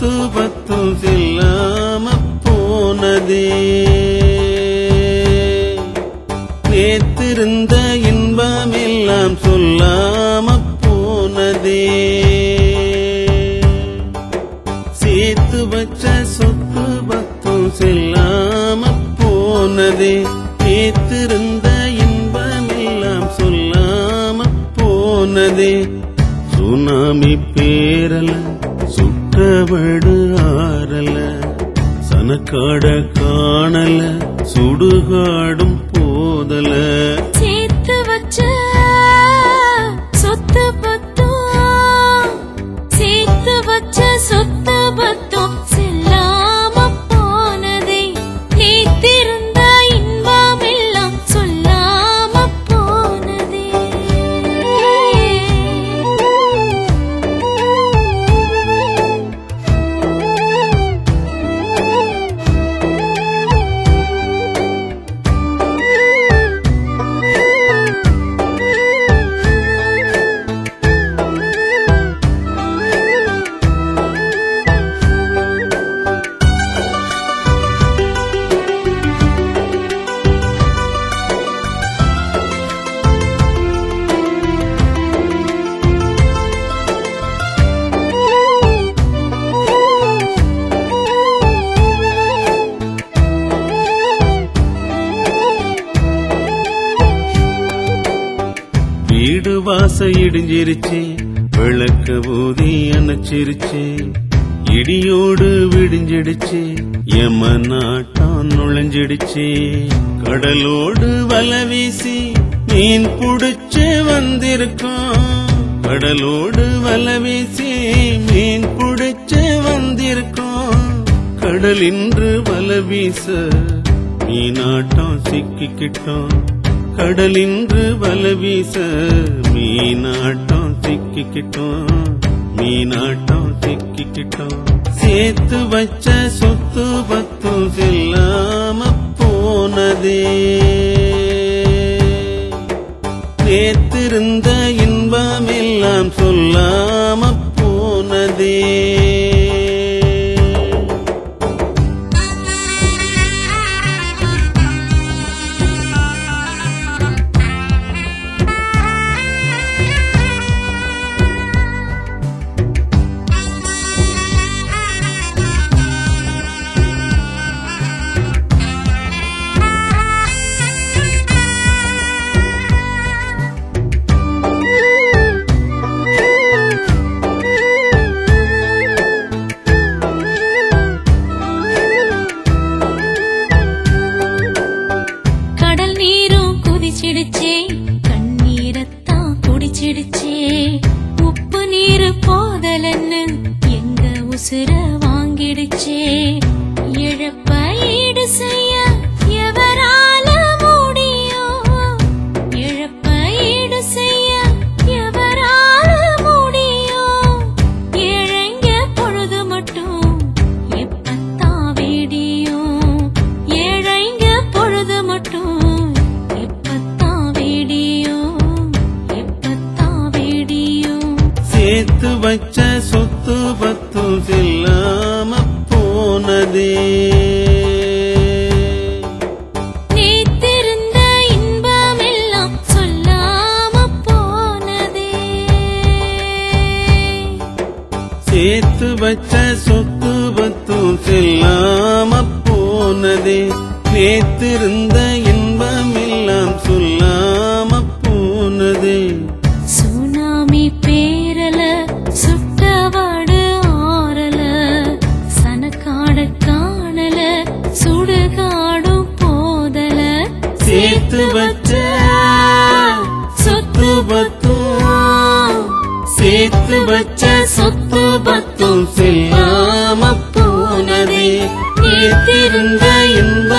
சொத்து பத்தும் செல்லாம போனதே. நேத்திருந்த இன்பம் எல்லாம் சொல்லாம போனதே. சேர்த்து வச்ச சொத்து பத்தும் செல்லாம போனதே. நேத்திருந்த இன்பம் எல்லாம் சொல்லாம போனதே. சுனாமி பேரல சுட்டவடு ஆறல சனக்காட காணல சுடுகாடும் போதல. சேர்த்து வச்ச சொத்து பத்தும் சேர்த்து வச்ச சொத்து பத்தும் செல்லாம போனதே. நேத்திருந்த இன்பம் எல்லாம் சொல்லாம போனதே. வீடு வாச இடிஞ்சிருச்சே விளக்க ஊதி அணைச்சிருச்சே. இடியோடு விடிஞ்சிடுச்சே யமநாட்டம் நுழைஞ்சிடுச்சே. கடலோடு வலை வீசி மீன் புடிச்சு வந்திருக்கோம். கடலோடு வலை வீசி மீன் புடிச்சு வந்திருக்கோம். கடல் இன்று வலை வீச மீனாட்டம் சிக்கிக்கிட்டோம். கடலின்று வலை வீச மீனாட்டம் சிக்கிக்கிட்டோம். மீனாட்டம் சிக்கிக்கிட்டோம். சேர்த்து வச்ச சொத்து பத்தும் செல்லாம போனதே. நேத்திருந்த இன்பம் எல்லாம் சொல்லாம போனதே. கண்ணீரத்தான் குடிச்சிடுச்சே. உப்பு நீரு போதலன்னு எங்க உசுர வாங்கிடுச்சே. இழப்ப ஈடு செய்ய எவரால முடியும்? இழப்ப ஈடு செய்ய எவரால முடியும்? ஏழைங்க பொழுது மட்டும் எப்பத்தான் விடியும்? ஏழைங்க பொழுது மட்டும் சேர்த்து வச்ச சொத்து பத்தும் செல்லாம போனதே. நேத்திருந்த இன்பம் எல்லாம் சொல்லாம போனதே. சேர்த்து வச்ச சொத்து பத்தும் செல்லாம போனதே. நேத்திருந்த இன்பம் எல்லாம் சொல்லாம போனதே. சுனாமி பேரல சுட்டவடு ஆறல சனக்காட காணல சுடுகாடும் போதல. சேர்த்து வச்ச சொத்து பத்தும் சேர்த்து வச்ச சொத்து பத்தும் செல்லாம போனதே. நேத்திருந்த இன்பம்